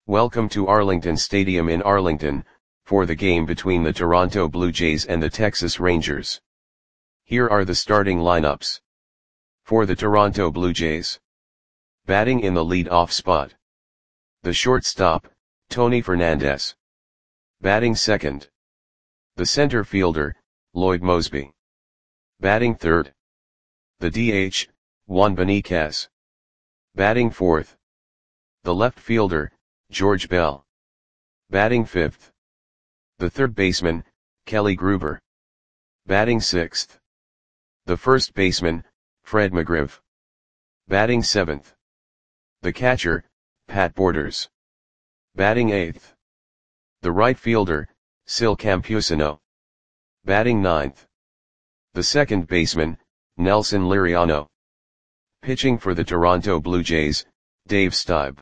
Welcome to Arlington Stadium in Arlington, for the game between the Toronto Blue Jays and the Texas Rangers. Here are the starting lineups. For the Toronto Blue Jays. Batting in the lead-off spot. The shortstop, Tony Fernandez. Batting second. The center fielder, Lloyd Moseby. Batting third. The DH, Juan Beniquez. Batting fourth. The left fielder, George Bell. Batting fifth. The third baseman, Kelly Gruber. Batting sixth. The first baseman, Fred McGriff. Batting seventh. The catcher, Pat Borders. Batting eighth. The right fielder, Sil Campusano. Batting ninth. The second baseman, Nelson Liriano. Pitching for the Toronto Blue Jays, Dave Stieb.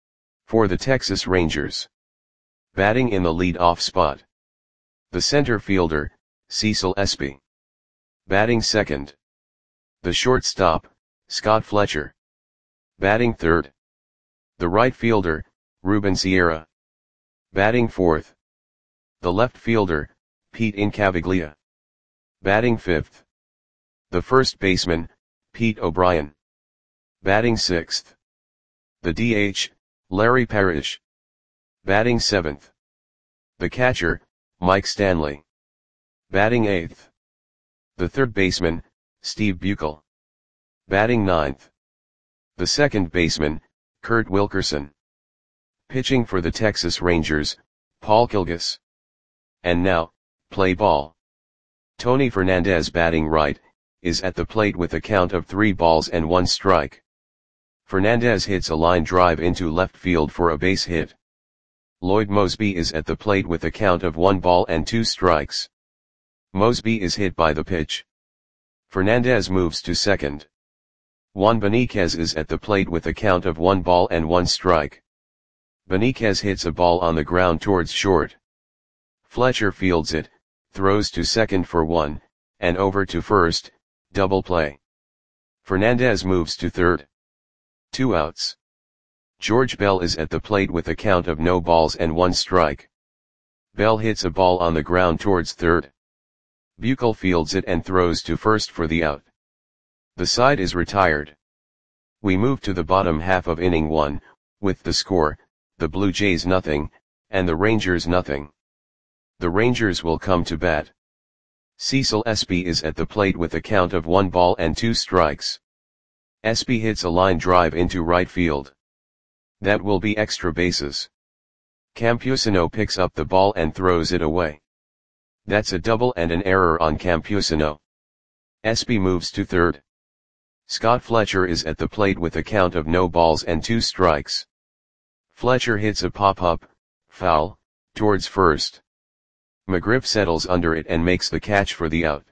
For the Texas Rangers. Batting in the lead-off spot. The center fielder, Cecil Espy. Batting second. The shortstop, Scott Fletcher. Batting third. The right fielder, Ruben Sierra. Batting fourth. The left fielder, Pete Incaviglia. Batting fifth. The first baseman, Pete O'Brien. Batting sixth. The DH, Larry Parrish. Batting seventh. The catcher, Mike Stanley. Batting eighth. The third baseman, Steve Buechel. Batting ninth. The second baseman, Kurt Wilkerson. Pitching for the Texas Rangers, Paul Kilgus. And now, play ball. Tony Fernandez, batting right, is at the plate with a count of 3 balls and 1 strike. Fernandez hits a line drive into left field for a base hit. Lloyd Moseby is at the plate with a count of 1 ball and 2 strikes. Moseby is hit by the pitch. Fernandez moves to second. Juan Beniquez is at the plate with a count of 1 ball and 1 strike. Beniquez hits a ball on the ground towards short. Fletcher fields it, throws to second for 1, and over to first, double play. Fernandez moves to third. 2 outs. George Bell is at the plate with a count of no balls and 1 strike. Bell hits a ball on the ground towards third. Buechel fields it and throws to first for the out. The side is retired. We move to the bottom half of inning 1, with the score, the Blue Jays 0, and the Rangers 0. The Rangers will come to bat. Cecil Espy is at the plate with a count of 1 ball and 2 strikes. Espy hits a line drive into right field. That will be extra bases. Campusano picks up the ball and throws it away. That's a double and an error on Campusano. Espy moves to third. Scott Fletcher is at the plate with a count of no balls and 2 strikes. Fletcher hits a pop-up, foul, towards first. McGriff settles under it and makes the catch for the out.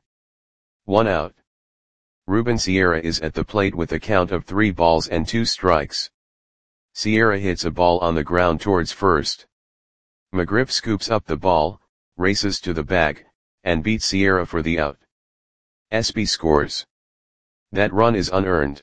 1 out. Ruben Sierra is at the plate with a count of 3 balls and 2 strikes. Sierra hits a ball on the ground towards first. McGriff scoops up the ball, races to the bag, and beats Sierra for the out. Espy scores. That run is unearned.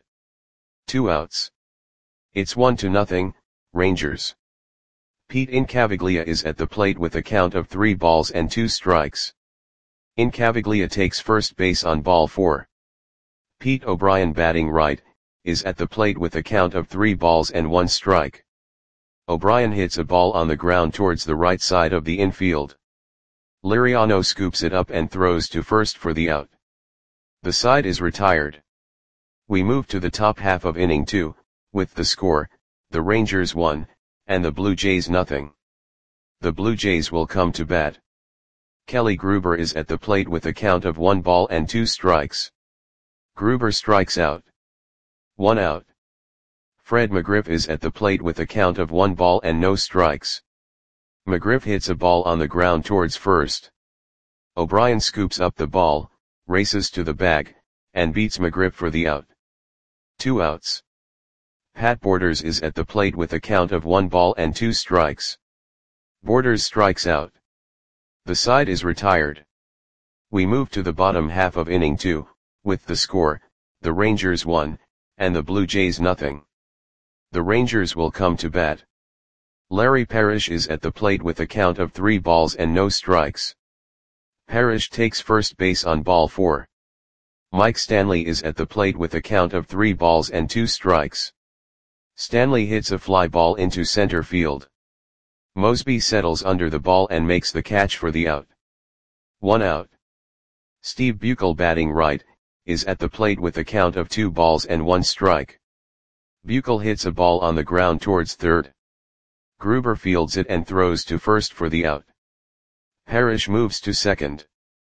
2 outs. It's 1-0, Rangers. Pete Incaviglia is at the plate with a count of 3 balls and 2 strikes. Incaviglia takes first base on ball 4. Pete O'Brien, batting right, is at the plate with a count of 3 balls and 1 strike. O'Brien hits a ball on the ground towards the right side of the infield. Liriano scoops it up and throws to first for the out. The side is retired. We move to the top half of inning 2, with the score, the Rangers 1, and the Blue Jays 0. The Blue Jays will come to bat. Kelly Gruber is at the plate with a count of 1 ball and 2 strikes. Gruber strikes out. 1 out. Fred McGriff is at the plate with a count of 1 ball and no strikes. McGriff hits a ball on the ground towards first. O'Brien scoops up the ball, races to the bag, and beats McGriff for the out. 2 outs. Pat Borders is at the plate with a count of 1 ball and 2 strikes. Borders strikes out. The side is retired. We move to the bottom half of inning 2, with the score, the Rangers 1, and the Blue Jays 0. The Rangers will come to bat. Larry Parrish is at the plate with a count of 3 balls and no strikes. Parrish takes first base on ball 4. Mike Stanley is at the plate with a count of 3 balls and 2 strikes. Stanley hits a fly ball into center field. Mosby settles under the ball and makes the catch for the out. 1 out. Steve Buechel, batting right, is at the plate with a count of 2 balls and 1 strike. Buechel hits a ball on the ground towards third. Gruber fields it and throws to first for the out. Parrish moves to second.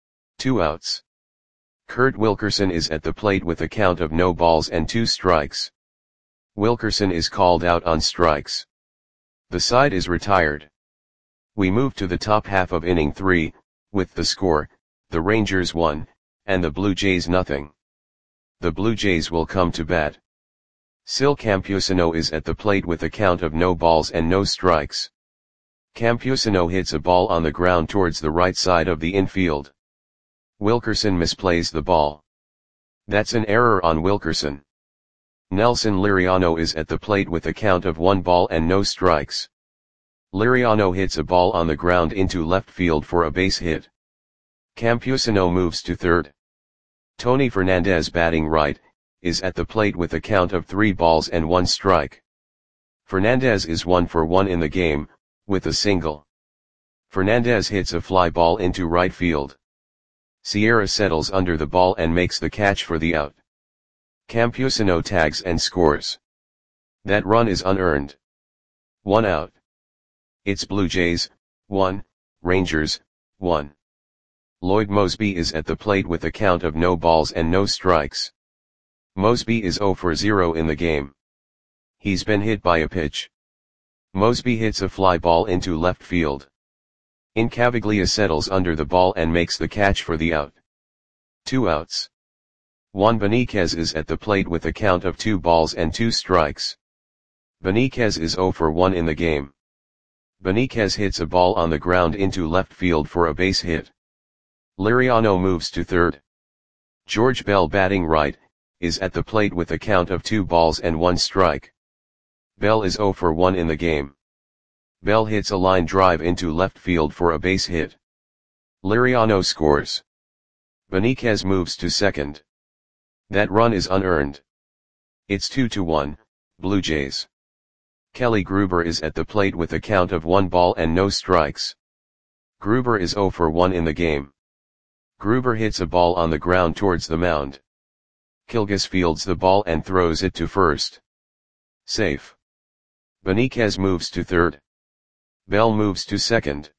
2 outs. Kurt Wilkerson is at the plate with a count of no balls and 2 strikes. Wilkerson is called out on strikes. The side is retired. We move to the top half of inning 3, with the score, the Rangers 1, and the Blue Jays nothing. The Blue Jays will come to bat. Sil Campusano is at the plate with a count of no balls and no strikes. Campusano hits a ball on the ground towards the right side of the infield. Wilkerson misplays the ball. That's an error on Wilkerson. Nelson Liriano is at the plate with a count of 1 ball and no strikes. Liriano hits a ball on the ground into left field for a base hit. Campusano moves to third. Tony Fernandez, batting right, is at the plate with a count of 3 balls and 1 strike. Fernandez is 1 for 1 in the game, with a single. Fernandez hits a fly ball into right field. Sierra settles under the ball and makes the catch for the out. Campusano tags and scores. That run is unearned. 1 out. It's Blue Jays 1, Rangers 1. Lloyd Mosby is at the plate with a count of no balls and no strikes. Mosby is 0 for 0 in the game. He's been hit by a pitch. Mosby hits a fly ball into left field. Incaviglia settles under the ball and makes the catch for the out. 2 outs. Juan Beniquez is at the plate with a count of 2 balls and 2 strikes. Beniquez is 0 for 1 in the game. Beniquez hits a ball on the ground into left field for a base hit. Liriano moves to third. George Bell, batting right, is at the plate with a count of 2 balls and 1 strike. Bell is 0 for 1 in the game. Bell hits a line drive into left field for a base hit. Liriano scores. Beniquez moves to second. That run is unearned. It's 2-1, Blue Jays. Kelly Gruber is at the plate with a count of 1 ball and no strikes. Gruber is 0 for 1 in the game. Gruber hits a ball on the ground towards the mound. Kilgus fields the ball and throws it to first. Safe. Beniquez moves to third. Bell moves to second.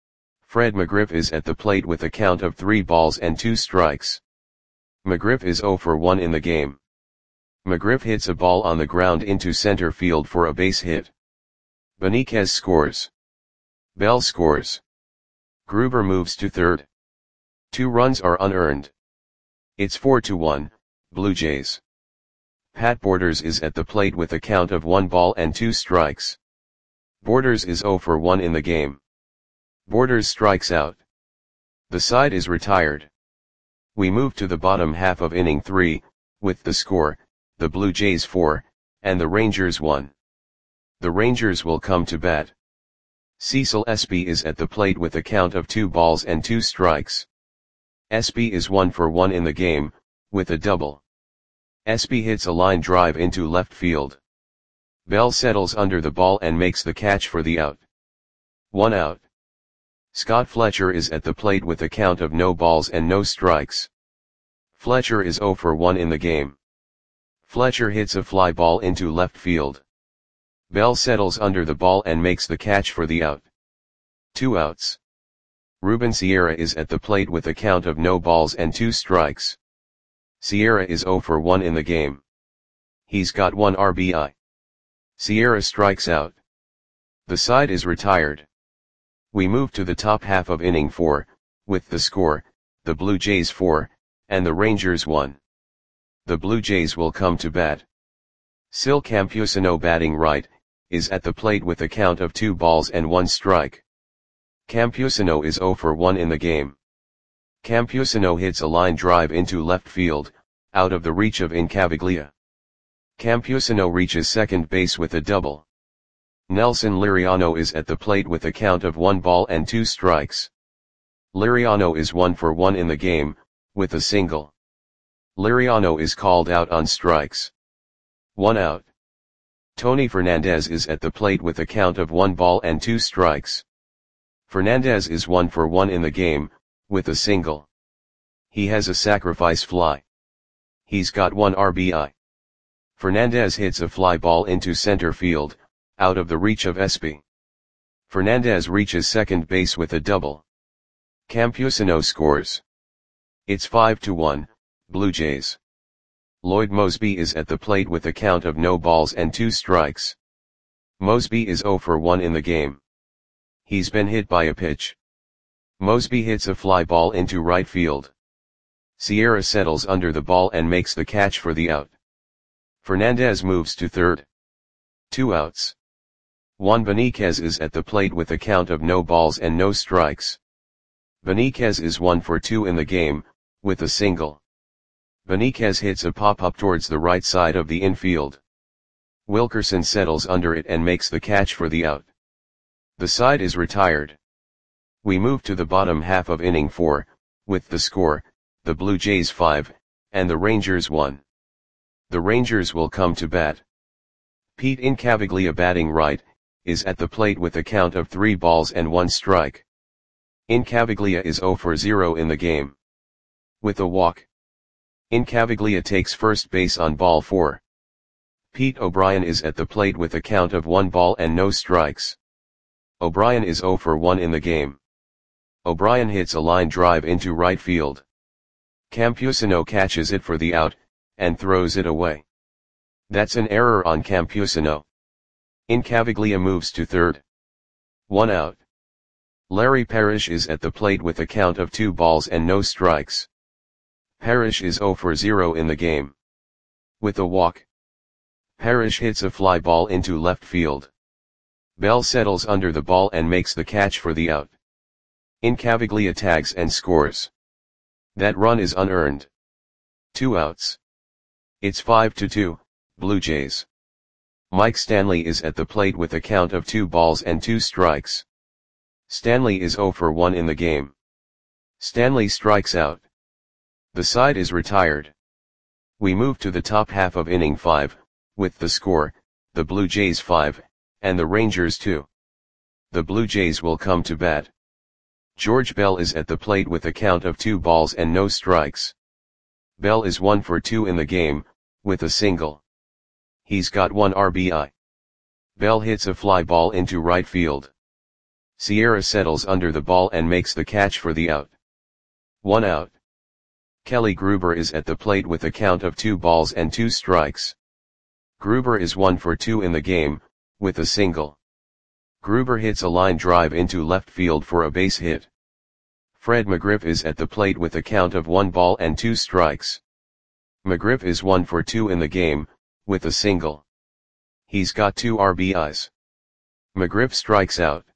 Fred McGriff is at the plate with a count of 3 balls and 2 strikes. McGriff is 0 for 1 in the game. McGriff hits a ball on the ground into center field for a base hit. Beniquez scores. Bell scores. Gruber moves to third. 2 runs are unearned. It's 4-1, Blue Jays. Pat Borders is at the plate with a count of 1 ball and 2 strikes. Borders is 0 for 1 in the game. Borders strikes out. The side is retired. We move to the bottom half of inning 3, with the score, the Blue Jays 4, and the Rangers 1. The Rangers will come to bat. Cecil Espy is at the plate with a count of 2 balls and 2 strikes. Espy is 1 for 1 in the game, with a double. Espy hits a line drive into left field. Bell settles under the ball and makes the catch for the out. 1 out. Scott Fletcher is at the plate with a count of no balls and no strikes. Fletcher is 0 for 1 in the game. Fletcher hits a fly ball into left field. Bell settles under the ball and makes the catch for the out. 2 outs. Ruben Sierra is at the plate with a count of no balls and 2 strikes. Sierra is 0 for 1 in the game. He's got 1 RBI. Sierra strikes out. The side is retired. We move to the top half of inning 4, with the score, the Blue Jays 4, and the Rangers 1. The Blue Jays will come to bat. Sil Campusano, batting right, is at the plate with a count of 2 balls and 1 strike. Campusano is 0 for 1 in the game. Campusano hits a line drive into left field, out of the reach of Incaviglia. Campusano reaches second base with a double. Nelson Liriano is at the plate with a count of 1 ball and 2 strikes. Liriano is 1 for 1 in the game, with a single. Liriano is called out on strikes. 1 out. Tony Fernandez is at the plate with a count of 1 ball and 2 strikes. Fernandez is 1 for 1 in the game, with a single. He has a sacrifice fly. He's got 1 RBI. Fernandez hits a fly ball into center field, out of the reach of Espy. Fernandez reaches second base with a double. Campusano scores. It's 5-1, Blue Jays. Lloyd Moseby is at the plate with a count of no balls and 2 strikes. Moseby is 0 for 1 in the game. He's been hit by a pitch. Moseby hits a fly ball into right field. Sierra settles under the ball and makes the catch for the out. Fernandez moves to third. 2 outs. Juan Beniquez is at the plate with a count of no balls and no strikes. Beniquez is 1 for 2 in the game, with a single. Beniquez hits a pop-up towards the right side of the infield. Wilkerson settles under it and makes the catch for the out. The side is retired. We move to the bottom half of inning 4, with the score, the Blue Jays 5, and the Rangers 1. The Rangers will come to bat. Pete Incaviglia, batting right, is at the plate with a count of 3 balls and 1 strike. Incaviglia is 0 for 0 in the game. With a walk. Incaviglia takes first base on ball 4. Pete O'Brien is at the plate with a count of 1 ball and no strikes. O'Brien is 0 for 1 in the game. O'Brien hits a line drive into right field. Campusano catches it for the out, and throws it away. That's an error on Campusano. Incaviglia moves to third. 1 out. Larry Parrish is at the plate with a count of 2 balls and no strikes. Parrish is 0 for 0 in the game. With a walk. Parrish hits a fly ball into left field. Bell settles under the ball and makes the catch for the out. Incaviglia tags and scores. That run is unearned. 2 outs. It's 5-2, Blue Jays. Mike Stanley is at the plate with a count of 2 balls and 2 strikes. Stanley is 0 for 1 in the game. Stanley strikes out. The side is retired. We move to the top half of inning 5, with the score, the Blue Jays 5, and the Rangers 2. The Blue Jays will come to bat. George Bell is at the plate with a count of 2 balls and no strikes. Bell is 1 for 2 in the game, with a single. He's got 1 RBI. Bell hits a fly ball into right field. Sierra settles under the ball and makes the catch for the out. 1 out. Kelly Gruber is at the plate with a count of 2 balls and 2 strikes. Gruber is 1 for 2 in the game, with a single. Gruber hits a line drive into left field for a base hit. Fred McGriff is at the plate with a count of 1 ball and 2 strikes. McGriff is 1 for 2 in the game, with a single. He's got 2 RBIs. McGriff strikes out.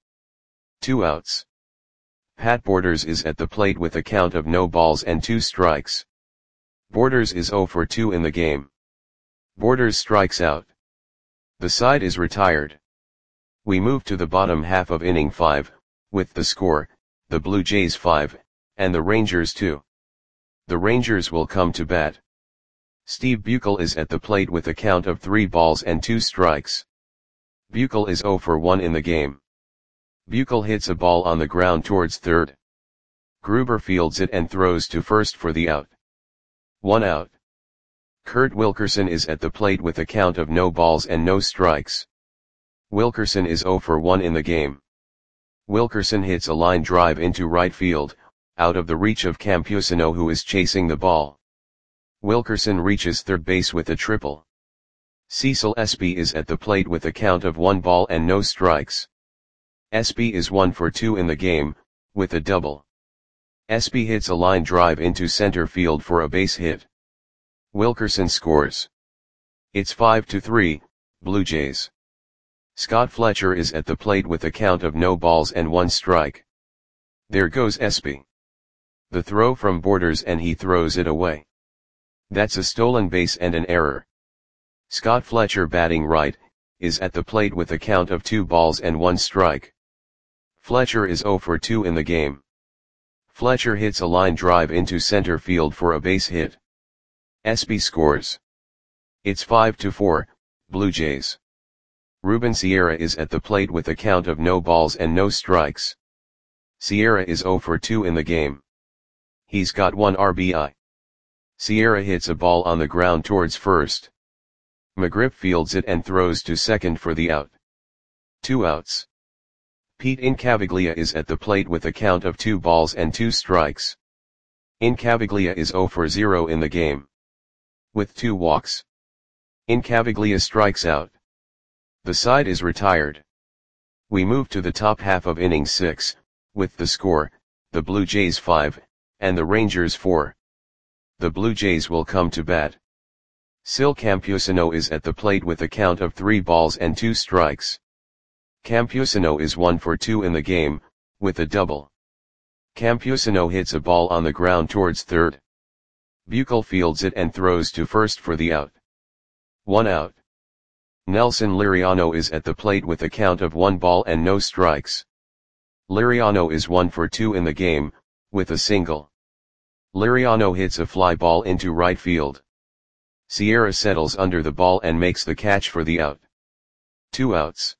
2 outs. Pat Borders is at the plate with a count of no balls and 2 strikes. Borders is 0 for 2 in the game. Borders strikes out. The side is retired. We move to the bottom half of inning 5, with the score, the Blue Jays 5, and the Rangers 2. The Rangers will come to bat. Steve Buechel is at the plate with a count of 3 balls and 2 strikes. Buechel is 0 for 1 in the game. Buechel hits a ball on the ground towards third. Gruber fields it and throws to first for the out. 1 out. Kurt Wilkerson is at the plate with a count of no balls and no strikes. Wilkerson is 0 for 1 in the game. Wilkerson hits a line drive into right field, out of the reach of Campusano, who is chasing the ball. Wilkerson reaches third base with a triple. Cecil Espy is at the plate with a count of 1 ball and no strikes. Espy is 1 for 2 in the game, with a double. Espy hits a line drive into center field for a base hit. Wilkerson scores. It's 5-3, Blue Jays. Scott Fletcher is at the plate with a count of no balls and 1 strike. There goes Espy. The throw from Borders and he throws it away. That's a stolen base and an error. Scott Fletcher, batting right, is at the plate with a count of 2 balls and 1 strike. Fletcher is 0 for 2 in the game. Fletcher hits a line drive into center field for a base hit. Espy scores. It's 5-4, Blue Jays. Ruben Sierra is at the plate with a count of no balls and no strikes. Sierra is 0 for 2 in the game. He's got 1 RBI. Sierra hits a ball on the ground towards first. McGriff fields it and throws to second for the out. 2 outs. Pete Incaviglia is at the plate with a count of 2 balls and 2 strikes. Incaviglia is 0 for 0 in the game. With 2 walks. Incaviglia strikes out. The side is retired. We move to the top half of inning 6, with the score, the Blue Jays 5, and the Rangers 4. The Blue Jays will come to bat. Sil Campusano is at the plate with a count of 3 balls and 2 strikes. Campusano is 1 for 2 in the game, with a double. Campusano hits a ball on the ground towards third. Buechel fields it and throws to first for the out. 1 out. Nelson Liriano is at the plate with a count of 1 ball and no strikes. Liriano is 1 for 2 in the game, with a single. Liriano hits a fly ball into right field. Sierra settles under the ball and makes the catch for the out. 2 outs.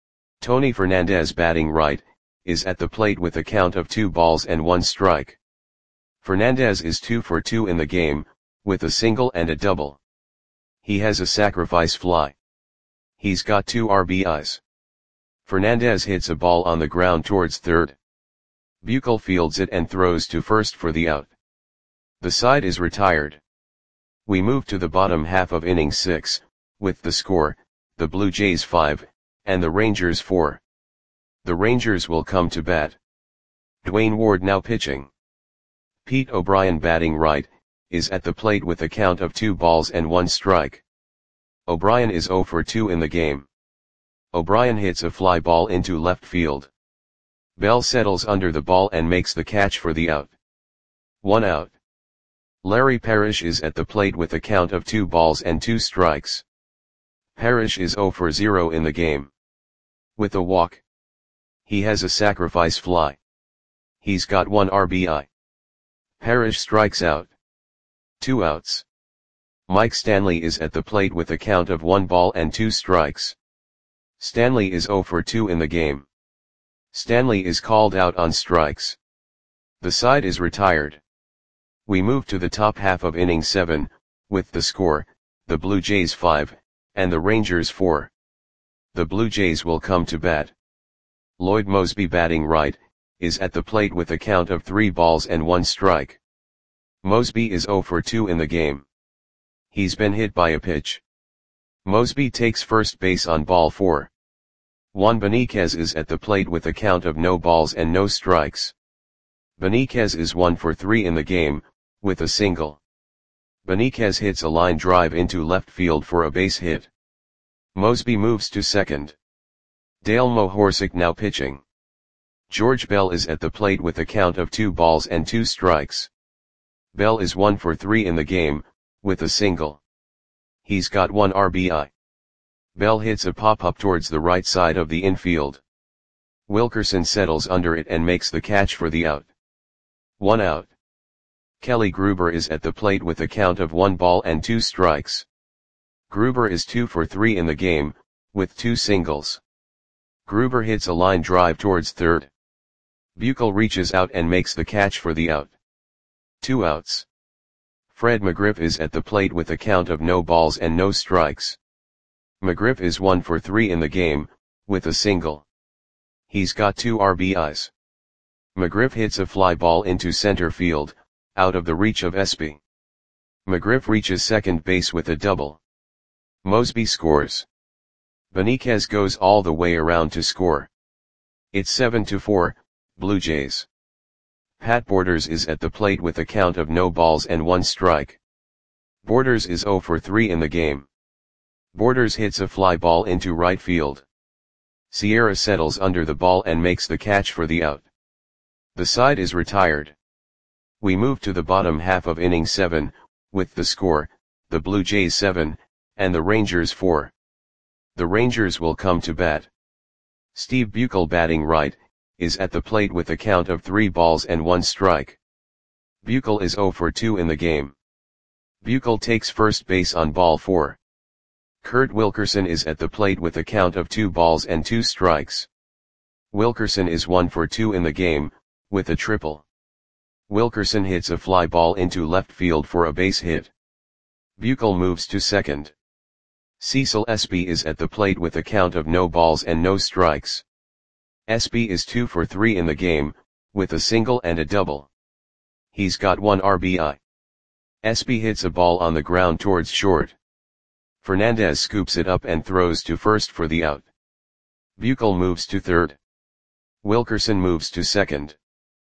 Tony Fernandez, batting right, is at the plate with a count of 2 balls and 1 strike. Fernandez is 2 for 2 in the game, with a single and a double. He has a sacrifice fly. He's got 2 RBIs. Fernandez hits a ball on the ground towards third. Buechel fields it and throws to first for the out. The side is retired. We move to the bottom half of inning 6, with the score, the Blue Jays 5, and the Rangers 4. The Rangers will come to bat. Dwayne Ward now pitching. Pete O'Brien, batting right, is at the plate with a count of 2 balls and 1 strike. O'Brien is 0 for 2 in the game. O'Brien hits a fly ball into left field. Bell settles under the ball and makes the catch for the out. 1 out. Larry Parrish is at the plate with a count of 2 balls and 2 strikes. Parrish is 0 for 0 in the game. With a walk. He has a sacrifice fly. He's got 1 RBI. Parrish strikes out. 2 outs. Mike Stanley is at the plate with a count of 1 ball and 2 strikes. Stanley is 0 for 2 in the game. Stanley is called out on strikes. The side is retired. We move to the top half of inning 7, with the score, the Blue Jays 5, and the Rangers 4. The Blue Jays will come to bat. Lloyd Moseby, batting right, is at the plate with a count of 3 balls and 1 strike. Moseby is 0 for 2 in the game. He's been hit by a pitch. Moseby takes first base on ball 4. Juan Beniquez is at the plate with a count of no balls and no strikes. Beniquez is 1 for 3 in the game, with a single. Beniquez hits a line drive into left field for a base hit. Moseby moves to second. Dale Mohorsic now pitching. George Bell is at the plate with a count of 2 balls and 2 strikes. Bell is 1 for 3 in the game, with a single. He's got 1 RBI. Bell hits a pop-up towards the right side of the infield. Wilkerson settles under it and makes the catch for the out. 1 out. Kelly Gruber is at the plate with a count of 1 ball and 2 strikes. Gruber is 2 for 3 in the game, with 2 singles. Gruber hits a line drive towards third. Buechel reaches out and makes the catch for the out. 2 outs. Fred McGriff is at the plate with a count of no balls and no strikes. McGriff is 1 for 3 in the game, with a single. He's got 2 RBIs. McGriff hits a fly ball into center field, out of the reach of Espy. McGriff reaches second base with a double. Moseby scores. Beniquez goes all the way around to score. It's 7-4, Blue Jays. Pat Borders is at the plate with a count of no balls and 1 strike. Borders is 0 for 3 in the game. Borders hits a fly ball into right field. Sierra settles under the ball and makes the catch for the out. The side is retired. We move to the bottom half of inning 7, with the score, the Blue Jays 7, and the Rangers 4. The Rangers will come to bat. Steve Buechel, batting right, is at the plate with a count of 3 balls and 1 strike. Buechel is 0 for 2 in the game. Buechel takes first base on ball 4. Kurt Wilkerson is at the plate with a count of 2 balls and 2 strikes. Wilkerson is 1 for 2 in the game, with a triple. Wilkerson hits a fly ball into left field for a base hit. Buechel moves to second. Cecil Espy is at the plate with a count of no balls and no strikes. Espy is 2 for 3 in the game, with a single and a double. He's got 1 RBI. Espy hits a ball on the ground towards short. Fernandez scoops it up and throws to first for the out. Buechel moves to third. Wilkerson moves to second.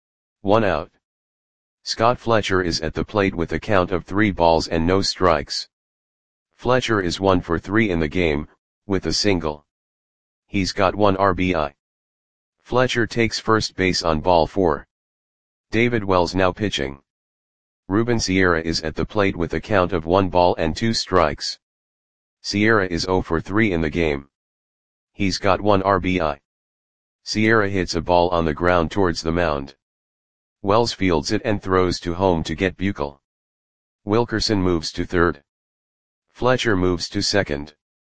1 out. Scott Fletcher is at the plate with a count of 3 balls and no strikes. Fletcher is 1 for 3 in the game, with a single. He's got 1 RBI. Fletcher takes first base on ball 4. David Wells now pitching. Ruben Sierra is at the plate with a count of 1 ball and 2 strikes. Sierra is 0 for 3 in the game. He's got 1 RBI. Sierra hits a ball on the ground towards the mound. Wells fields it and throws to home to get Buechel. Wilkerson moves to third. Fletcher moves to second.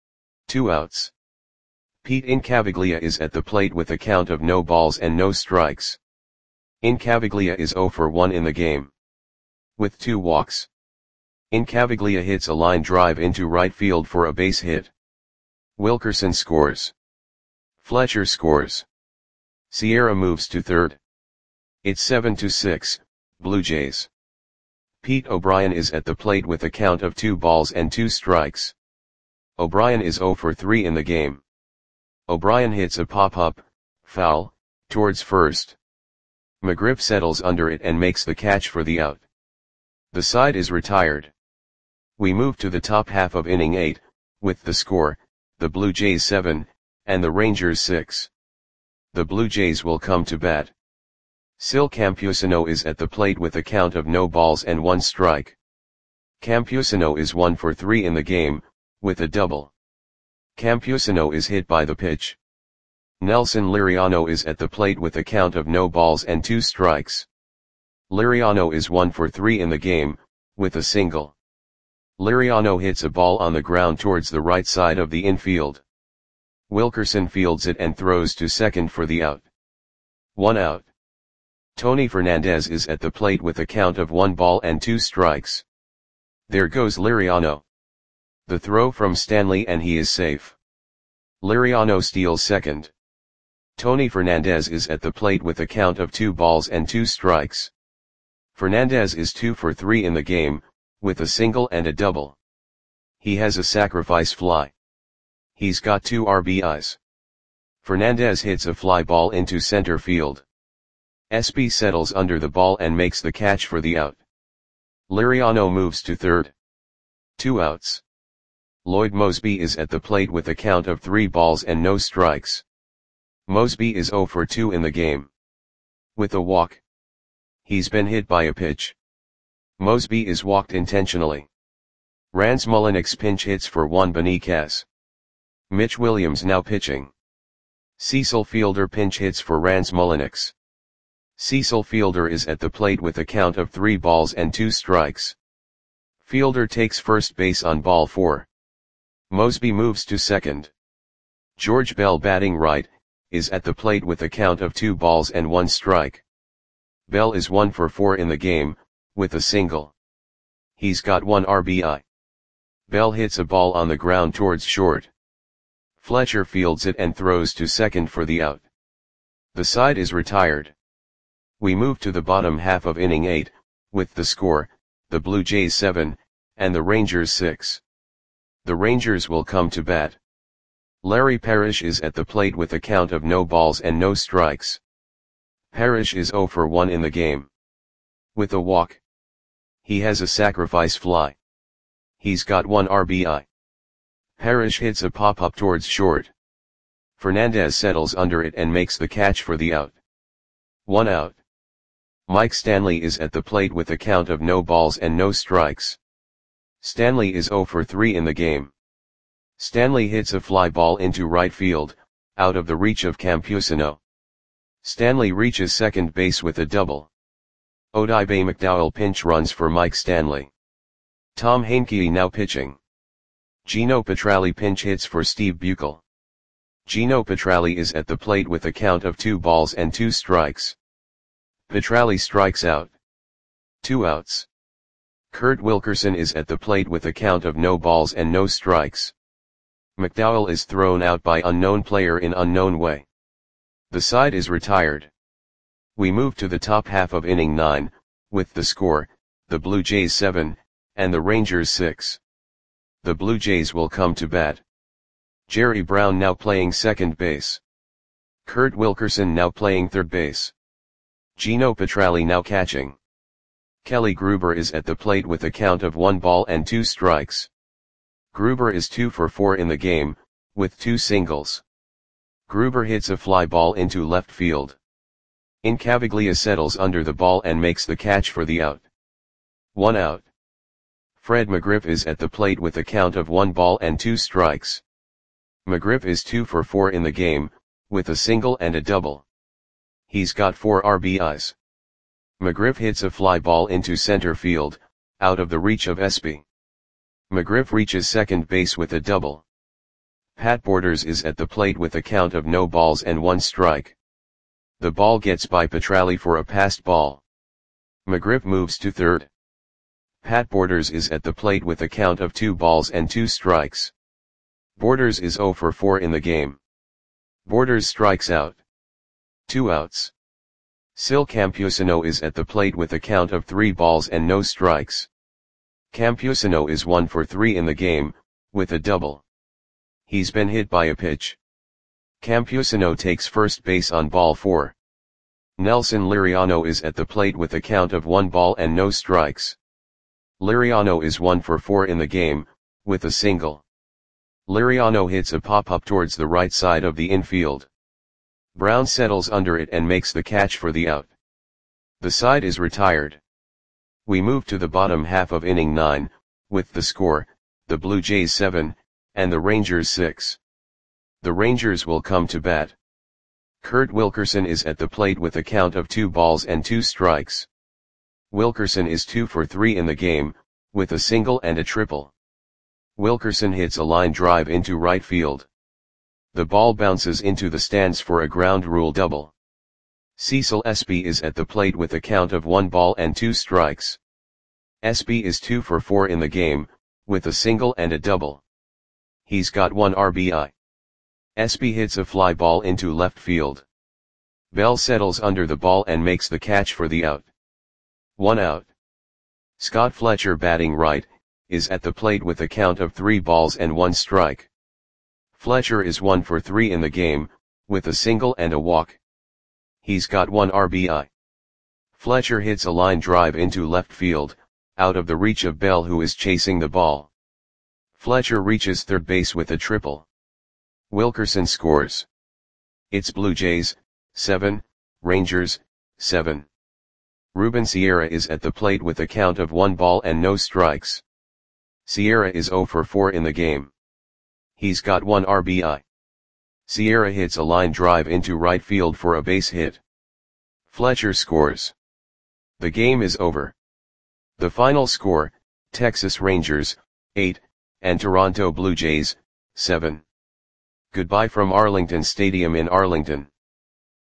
2 outs. Pete Incaviglia is at the plate with a count of no balls and no strikes. Incaviglia is 0 for 1 in the game. With 2 walks. Incaviglia hits a line drive into right field for a base hit. Wilkerson scores. Fletcher scores. Sierra moves to third. It's 7-6, Blue Jays. Pete O'Brien is at the plate with a count of 2 balls and 2 strikes. O'Brien is 0 for 3 in the game. O'Brien hits a pop-up, foul, towards first. McGriff settles under it and makes the catch for the out. The side is retired. We move to the top half of inning 8, with the score, the Blue Jays 7, and the Rangers 6. The Blue Jays will come to bat. Sil Campusano is at the plate with a count of no balls and 1 strike. Campusano is 1 for 3 in the game, with a double. Campusano is hit by the pitch. Nelson Liriano is at the plate with a count of no balls and 2 strikes. Liriano is 1 for 3 in the game, with a single. Liriano hits a ball on the ground towards the right side of the infield. Wilkerson fields it and throws to second for the out. 1 out. Tony Fernandez is at the plate with a count of 1 ball and 2 strikes. There goes Liriano. The throw from Stanley and he is safe. Liriano steals second. Tony Fernandez is at the plate with a count of 2 balls and 2 strikes. Fernandez is 2 for 3 in the game, with a single and a double. He has a sacrifice fly. He's got 2 RBIs. Fernandez hits a fly ball into center field. Espy settles under the ball and makes the catch for the out. Liriano moves to third. 2 outs. Lloyd Mosby is at the plate with a count of 3 balls and no strikes. Mosby is 0 for 2 in the game. With a walk. He's been hit by a pitch. Mosby is walked intentionally. Rance Mulliniks pinch hits for Juan Beniquez. Mitch Williams now pitching. Cecil Fielder pinch hits for Rance Mulliniks. Cecil Fielder is at the plate with a count of 3 balls and 2 strikes. Fielder takes first base on ball 4. Mosby moves to second. George Bell, batting right, is at the plate with a count of 2 balls and 1 strike. Bell is 1 for 4 in the game, with a single. He's got 1 RBI. Bell hits a ball on the ground towards short. Fletcher fields it and throws to second for the out. The side is retired. We move to the bottom half of inning 8, with the score, the Blue Jays 7, and the Rangers 6. The Rangers will come to bat. Larry Parrish is at the plate with a count of no balls and no strikes. Parrish is 0 for 1 in the game. With a walk. He has a sacrifice fly. He's got 1 RBI. Parrish hits a pop-up towards short. Fernandez settles under it and makes the catch for the out. 1 out. Mike Stanley is at the plate with a count of no balls and no strikes. Stanley is 0 for 3 in the game. Stanley hits a fly ball into right field, out of the reach of Campusano. Stanley reaches second base with a double. Odibe McDowell pinch runs for Mike Stanley. Tom Heincke now pitching. Gino Petralli pinch hits for Steve Buechel. Gino Petralli is at the plate with a count of 2 balls and 2 strikes. Petralli strikes out. 2 outs. Kurt Wilkerson is at the plate with a count of no balls and no strikes. McDowell is thrown out by unknown player in unknown way. The side is retired. We move to the top half of inning 9, with the score, the Blue Jays 7, and the Rangers 6. The Blue Jays will come to bat. Jerry Brown now playing second base. Kurt Wilkerson now playing third base. Gino Petralli now catching. Kelly Gruber is at the plate with a count of 1 ball and 2 strikes. Gruber is 2 for 4 in the game, with 2 singles. Gruber hits a fly ball into left field. Incaviglia settles under the ball and makes the catch for the out. 1 out. Fred McGriff is at the plate with a count of 1 ball and 2 strikes. McGriff is 2 for 4 in the game, with a single and a double. He's got 4 RBIs. McGriff hits a fly ball into center field, out of the reach of Espy. McGriff reaches second base with a double. Pat Borders is at the plate with a count of no balls and 1 strike. The ball gets by Petralli for a passed ball. McGriff moves to third. Pat Borders is at the plate with a count of 2 balls and 2 strikes. Borders is 0 for 4 in the game. Borders strikes out. 2 outs. Sil Campusano is at the plate with a count of 3 balls and no strikes. Campusano is 1 for 3 in the game, with a double. He's been hit by a pitch. Campusano takes first base on ball 4. Nelson Liriano is at the plate with a count of 1 ball and no strikes. Liriano is 1 for 4 in the game, with a single. Liriano hits a pop-up towards the right side of the infield. Brown settles under it and makes the catch for the out. The side is retired. We move to the bottom half of inning 9, with the score, the Blue Jays 7, and the Rangers 6. The Rangers will come to bat. Kurt Wilkerson is at the plate with a count of 2 balls and 2 strikes. Wilkerson is 2 for 3 in the game, with a single and a triple. Wilkerson hits a line drive into right field. The ball bounces into the stands for a ground rule double. Cecil Espy is at the plate with a count of 1 ball and 2 strikes. Espy is 2 for 4 in the game, with a single and a double. He's got 1 RBI. Espy hits a fly ball into left field. Bell settles under the ball and makes the catch for the out. 1 out. Scott Fletcher batting right, is at the plate with a count of 3 balls and 1 strike. Fletcher is 1 for 3 in the game, with a single and a walk. He's got 1 RBI. Fletcher hits a line drive into left field, out of the reach of Bell who is chasing the ball. Fletcher reaches third base with a triple. Wilkerson scores. It's Blue Jays, 7, Rangers, 7. Ruben Sierra is at the plate with a count of 1 ball and no strikes. Sierra is 0 for 4 in the game. He's got 1 RBI. Sierra hits a line drive into right field for a base hit. Fletcher scores. The game is over. The final score, Texas Rangers, 8, and Toronto Blue Jays, 7. Goodbye from Arlington Stadium in Arlington.